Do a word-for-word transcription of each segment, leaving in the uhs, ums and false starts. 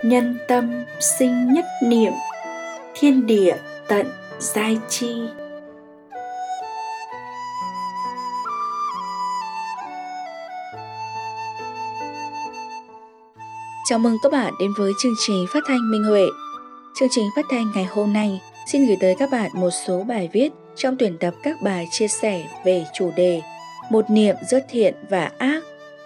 Nhân tâm sinh nhất niệm, thiên địa tận giai chi. Chào mừng các bạn đến với chương trình phát thanh Minh Huệ. Chương trình phát thanh ngày hôm nay xin gửi tới các bạn một số bài viết trong tuyển tập các bài chia sẻ về chủ đề Một niệm giữa thiện và ác.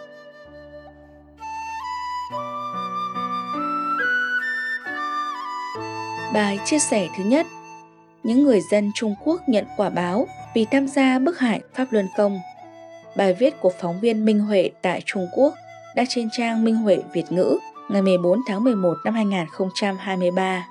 Bài chia sẻ thứ nhất: những người dân Trung Quốc nhận quả báo vì tham gia bức hại Pháp Luân Công. Bài viết của phóng viên Minh Huệ tại Trung Quốc đăng trên trang Minh Huệ Việt ngữ ngày mười bốn tháng mười một năm hai nghìn không trăm hai mươi ba.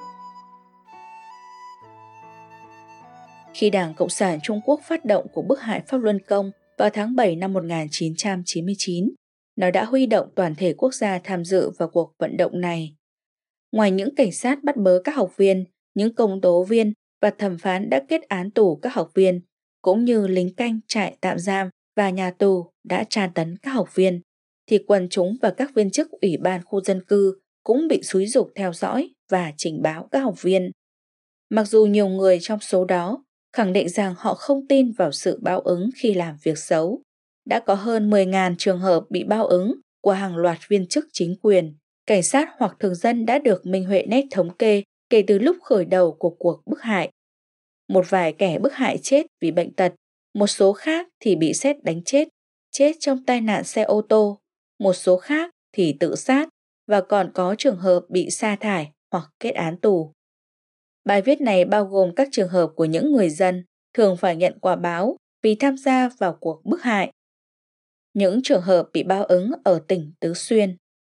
Khi Đảng Cộng sản Trung Quốc phát động cuộc bức hại Pháp Luân Công vào tháng bảy năm một nghìn chín trăm chín mươi chín, nó đã huy động toàn thể quốc gia tham dự vào cuộc vận động này. Ngoài những cảnh sát bắt bớ các học viên, những công tố viên và thẩm phán đã kết án tù các học viên, cũng như lính canh trại tạm giam và nhà tù đã tra tấn các học viên, thì quần chúng và các viên chức ủy ban khu dân cư cũng bị xúi giục theo dõi và trình báo các học viên. Mặc dù nhiều người trong số đó khẳng định rằng họ không tin vào sự báo ứng khi làm việc xấu, đã có hơn mười nghìn trường hợp bị báo ứng của hàng loạt viên chức chính quyền, cảnh sát hoặc thường dân đã được Minh Huệ Net thống kê kể từ lúc khởi đầu của cuộc bức hại. Một vài kẻ bức hại chết vì bệnh tật, một số khác thì bị sét đánh chết, chết trong tai nạn xe ô tô, một số khác thì tự sát, và còn có trường hợp bị sa thải hoặc kết án tù. Bài viết này bao gồm các trường hợp của những người dân thường phải nhận quả báo vì tham gia vào cuộc bức hại. Những trường hợp bị báo ứng ở tỉnh Tứ Xuyên.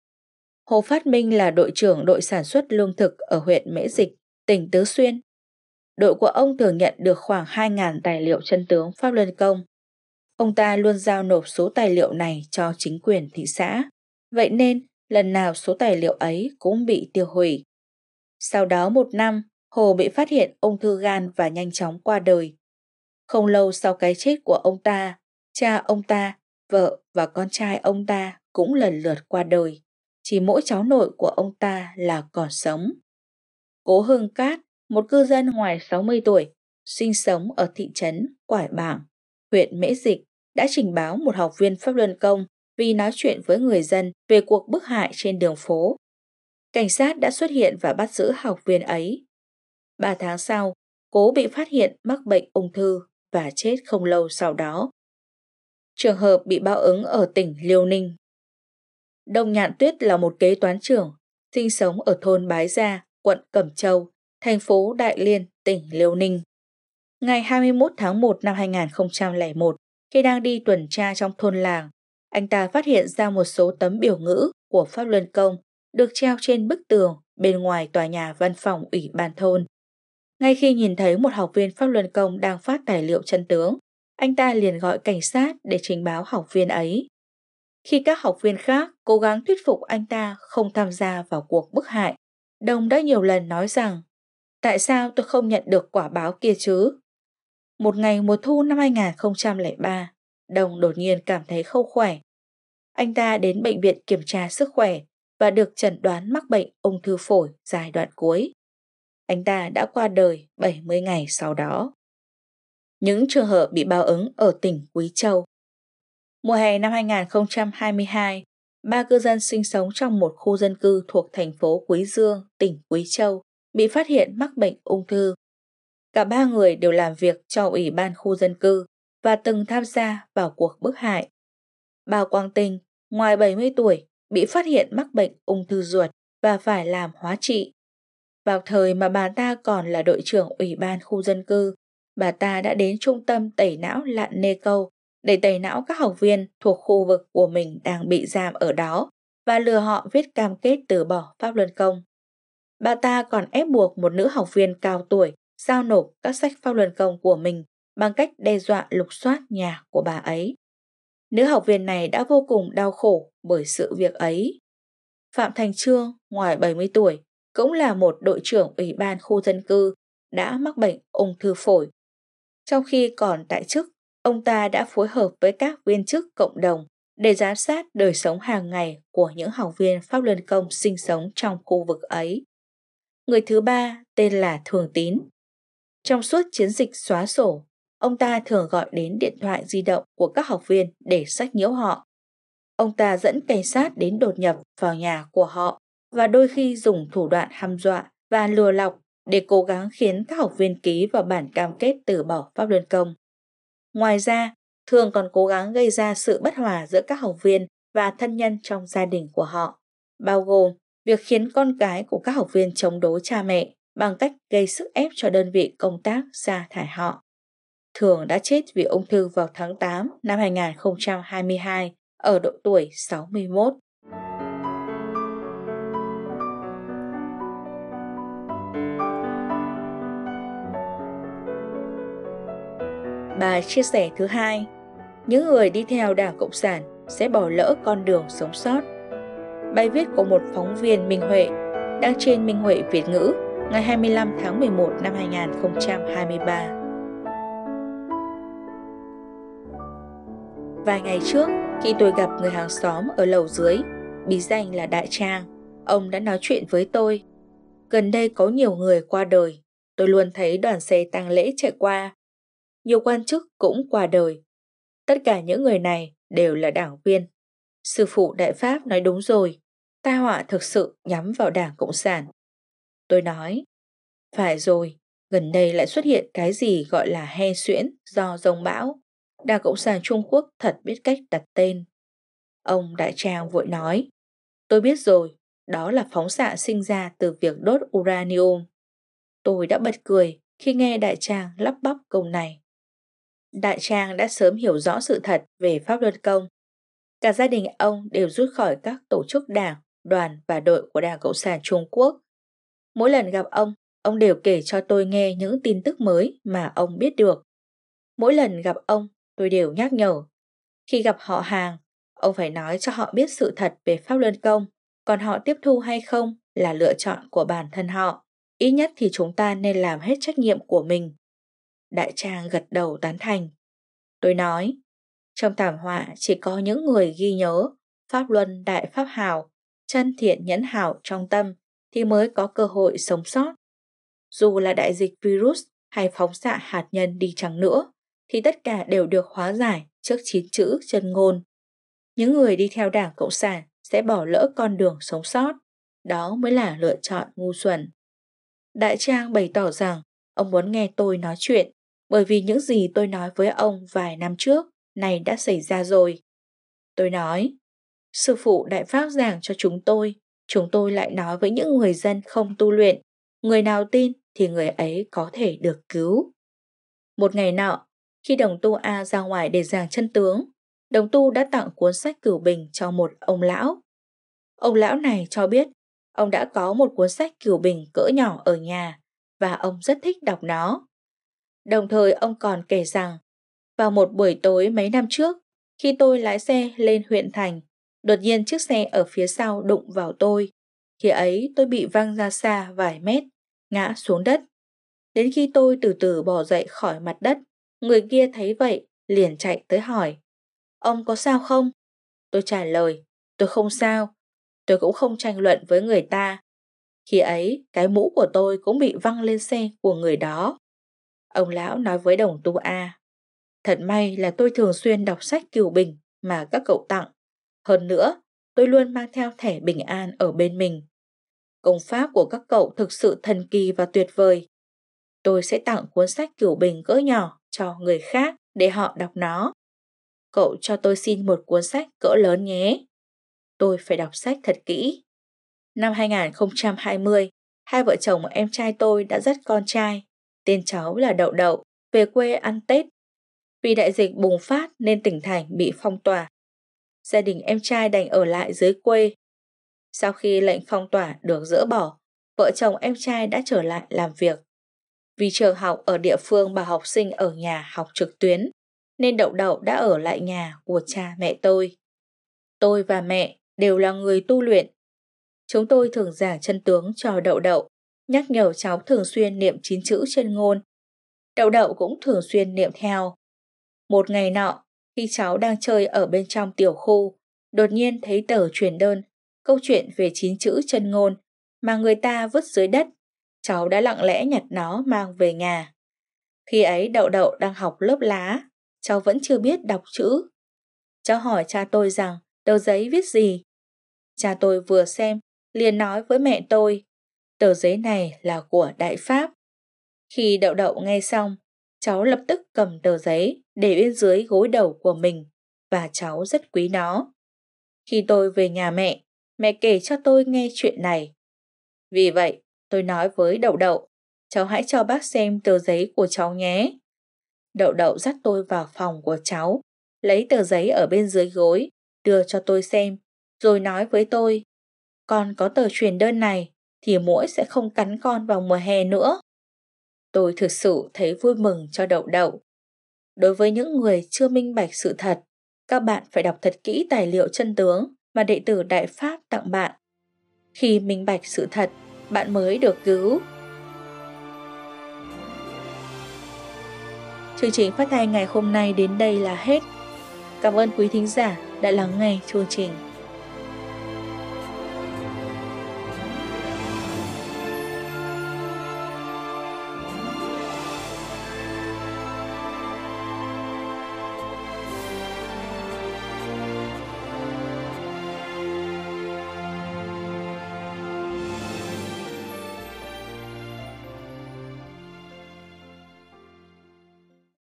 Hồ Phát Minh là đội trưởng đội sản xuất lương thực ở huyện Mễ Dịch, tỉnh Tứ Xuyên. Đội của ông thường nhận được khoảng hai nghìn tài liệu chân tướng Pháp Luân Công. Ông ta luôn giao nộp số tài liệu này cho chính quyền thị xã, vậy nên lần nào số tài liệu ấy cũng bị tiêu hủy. Sau đó một năm, Hồ bị phát hiện ung thư gan và nhanh chóng qua đời. Không lâu sau cái chết của ông ta, cha ông ta, vợ và con trai ông ta cũng lần lượt qua đời. Chỉ mỗi cháu nội của ông ta là còn sống. Cố Hưng Cát, một cư dân ngoài sáu mươi tuổi, sinh sống ở thị trấn Quải Bảng, huyện Mễ Dịch, đã trình báo một học viên Pháp Luân Công vì nói chuyện với người dân về cuộc bức hại trên đường phố. Cảnh sát đã xuất hiện và bắt giữ học viên ấy. Ba tháng sau, Cố bị phát hiện mắc bệnh ung thư và chết không lâu sau đó. Trường hợp bị báo ứng ở tỉnh Liêu Ninh. Đông Nhạn Tuyết là một kế toán trưởng, sinh sống ở thôn Bái Gia, quận Cẩm Châu, thành phố Đại Liên, tỉnh Liêu Ninh. Ngày hai mươi mốt tháng một năm hai nghìn không trăm lẻ một, khi đang đi tuần tra trong thôn làng, anh ta phát hiện ra một số tấm biểu ngữ của Pháp Luân Công được treo trên bức tường bên ngoài tòa nhà văn phòng ủy ban thôn. Ngay khi nhìn thấy một học viên Pháp Luân Công đang phát tài liệu chân tướng, anh ta liền gọi cảnh sát để trình báo học viên ấy. Khi các học viên khác cố gắng thuyết phục anh ta không tham gia vào cuộc bức hại, Đồng đã nhiều lần nói rằng: tại sao tôi không nhận được quả báo kia chứ? Một ngày mùa thu năm hai nghìn không trăm lẻ ba, Đồng đột nhiên cảm thấy không khỏe. Anh ta đến bệnh viện kiểm tra sức khỏe và được chẩn đoán mắc bệnh ung thư phổi giai đoạn cuối. Anh ta đã qua đời bảy mươi ngày sau đó. Những trường hợp bị báo ứng ở tỉnh Quý Châu. Mùa hè năm hai nghìn không trăm hai mươi hai, ba cư dân sinh sống trong một khu dân cư thuộc thành phố Quý Dương, tỉnh Quý Châu, bị phát hiện mắc bệnh ung thư. Cả ba người đều làm việc cho ủy ban khu dân cư và từng tham gia vào cuộc bức hại. Bà Quang Tinh, ngoài bảy mươi tuổi, bị phát hiện mắc bệnh ung thư ruột và phải làm hóa trị. Vào thời mà bà ta còn là đội trưởng ủy ban khu dân cư, bà ta đã đến trung tâm tẩy não Lạn Nê Câu để tẩy não các học viên thuộc khu vực của mình đang bị giam ở đó và lừa họ viết cam kết từ bỏ Pháp Luân Công. Bà ta còn ép buộc một nữ học viên cao tuổi giao nộp các sách Pháp Luân Công của mình bằng cách đe dọa lục soát nhà của bà ấy. Nữ học viên này đã vô cùng đau khổ bởi sự việc ấy. Phạm Thành Trương, ngoài bảy mươi tuổi, cũng là một đội trưởng ủy ban khu dân cư, đã mắc bệnh ung thư phổi. Trong khi còn tại chức, ông ta đã phối hợp với các viên chức cộng đồng để giám sát đời sống hàng ngày của những học viên Pháp Luân Công sinh sống trong khu vực ấy. Người thứ ba tên là Thường Tín. Trong suốt chiến dịch xóa sổ, ông ta thường gọi đến điện thoại di động của các học viên để sách nhiễu họ. Ông ta dẫn cảnh sát đến đột nhập vào nhà của họ và đôi khi dùng thủ đoạn hăm dọa và lừa lọc để cố gắng khiến các học viên ký vào bản cam kết từ bỏ Pháp Luân Công. Ngoài ra, thường còn cố gắng gây ra sự bất hòa giữa các học viên và thân nhân trong gia đình của họ, bao gồm việc khiến con cái của các học viên chống đối cha mẹ bằng cách gây sức ép cho đơn vị công tác sa thải họ. Thường đã chết vì ung thư vào tháng tám năm hai nghìn không trăm hai mươi hai ở độ tuổi sáu mươi mốt. Bài chia sẻ thứ hai: những người đi theo Đảng Cộng sản sẽ bỏ lỡ con đường sống sót. Bài viết của một phóng viên Minh Huệ đăng trên Minh Huệ Việt ngữ ngày hai mươi lăm tháng mười một năm hai nghìn không trăm hai mươi ba. Vài ngày trước, khi tôi gặp người hàng xóm ở lầu dưới, bí danh là Đại Trang, ông đã nói chuyện với tôi. Gần đây có nhiều người qua đời, tôi luôn thấy đoàn xe tang lễ chạy qua. Nhiều quan chức cũng qua đời. Tất cả những người này đều là đảng viên. Sư phụ Đại Pháp nói đúng rồi, tai họa thực sự nhắm vào Đảng Cộng sản. Tôi nói, phải rồi, gần đây lại xuất hiện cái gì gọi là hen suyễn do giông bão. Đảng Cộng sản Trung Quốc thật biết cách đặt tên. Ông Đại Trang vội nói, tôi biết rồi, đó là phóng xạ sinh ra từ việc đốt uranium. Tôi đã bật cười khi nghe Đại Trang lắp bắp câu này. Đại Trang đã sớm hiểu rõ sự thật về Pháp Luân Công. Cả gia đình ông đều rút khỏi các tổ chức đảng, đoàn và đội của Đảng Cộng sản Trung Quốc. Mỗi lần gặp ông, ông đều kể cho tôi nghe những tin tức mới mà ông biết được. Mỗi lần gặp ông, tôi đều nhắc nhở. Khi gặp họ hàng, ông phải nói cho họ biết sự thật về Pháp Luân Công, còn họ tiếp thu hay không là lựa chọn của bản thân họ. Ít nhất thì chúng ta nên làm hết trách nhiệm của mình. Đại Trang gật đầu tán thành. Tôi nói, trong thảm họa chỉ có những người ghi nhớ Pháp Luân Đại Pháp Hào, chân thiện nhẫn hảo trong tâm thì mới có cơ hội sống sót. Dù là đại dịch virus hay phóng xạ hạt nhân đi chăng nữa, thì tất cả đều được hóa giải trước chín chữ chân ngôn. Những người đi theo Đảng Cộng sản sẽ bỏ lỡ con đường sống sót. Đó mới là lựa chọn ngu xuẩn. Đại Trang bày tỏ rằng ông muốn nghe tôi nói chuyện, bởi vì những gì tôi nói với ông vài năm trước này đã xảy ra rồi. Tôi nói, sư phụ Đại Pháp giảng cho chúng tôi, chúng tôi lại nói với những người dân không tu luyện, người nào tin thì người ấy có thể được cứu. Một ngày nọ, khi đồng tu A ra ngoài để giảng chân tướng, đồng tu đã tặng cuốn sách Cửu Bình cho một ông lão. Ông lão này cho biết ông đã có một cuốn sách Cửu Bình cỡ nhỏ ở nhà và ông rất thích đọc nó. Đồng thời ông còn kể rằng, vào một buổi tối mấy năm trước, khi tôi lái xe lên huyện thành, đột nhiên chiếc xe ở phía sau đụng vào tôi. Khi ấy tôi bị văng ra xa vài mét, ngã xuống đất. Đến khi tôi từ từ bò dậy khỏi mặt đất, người kia thấy vậy liền chạy tới hỏi, ông có sao không? Tôi trả lời, tôi không sao. Tôi cũng không tranh luận với người ta. Khi ấy, cái mũ của tôi cũng bị văng lên xe của người đó. Ông lão nói với đồng tu A, thật may là tôi thường xuyên đọc sách Cửu Bình mà các cậu tặng. Hơn nữa, tôi luôn mang theo thẻ bình an ở bên mình. Công pháp của các cậu thực sự thần kỳ và tuyệt vời. Tôi sẽ tặng cuốn sách Cửu Bình cỡ nhỏ cho người khác để họ đọc nó. Cậu cho tôi xin một cuốn sách cỡ lớn nhé. Tôi phải đọc sách thật kỹ. Năm hai nghìn không trăm hai mươi, hai vợ chồng em trai tôi đã dắt con trai, tên cháu là Đậu Đậu, về quê ăn Tết. Vì đại dịch bùng phát nên tỉnh thành bị phong tỏa. Gia đình em trai đành ở lại dưới quê. Sau khi lệnh phong tỏa được dỡ bỏ, vợ chồng em trai đã trở lại làm việc. Vì trường học ở địa phương bảo học sinh ở nhà học trực tuyến, nên Đậu Đậu đã ở lại nhà của cha mẹ tôi. Tôi và mẹ đều là người tu luyện. Chúng tôi thường giảng chân tướng cho Đậu Đậu, nhắc nhở cháu thường xuyên niệm chín chữ chân ngôn. Đậu Đậu cũng thường xuyên niệm theo. Một ngày nọ, Khi cháu đang chơi ở bên trong tiểu khu, đột nhiên thấy tờ truyền đơn, câu chuyện về chín chữ chân ngôn mà người ta vứt dưới đất. Cháu đã lặng lẽ nhặt nó mang về nhà. Khi ấy Đậu Đậu đang học lớp lá, cháu vẫn chưa biết đọc chữ. Cháu hỏi cha tôi rằng tờ giấy viết gì. Cha tôi vừa xem, liền nói với mẹ tôi, tờ giấy này là của Đại Pháp. Khi Đậu Đậu nghe xong, cháu lập tức cầm tờ giấy để bên dưới gối đầu của mình và cháu rất quý nó. Khi tôi về nhà mẹ, mẹ kể cho tôi nghe chuyện này. Vì vậy, tôi nói với Đậu Đậu, cháu hãy cho bác xem tờ giấy của cháu nhé. Đậu Đậu dắt tôi vào phòng của cháu, lấy tờ giấy ở bên dưới gối, đưa cho tôi xem, rồi nói với tôi, con có tờ truyền đơn này thì muỗi sẽ không cắn con vào mùa hè nữa. Tôi thực sự thấy vui mừng cho Đậu Đậu. Đối với những người chưa minh bạch sự thật, các bạn phải đọc thật kỹ tài liệu chân tướng mà đệ tử Đại Pháp tặng bạn. Khi minh bạch sự thật, bạn mới được cứu. Chương trình phát thanh ngày hôm nay đến đây là hết. Cảm ơn quý thính giả đã lắng nghe chương trình.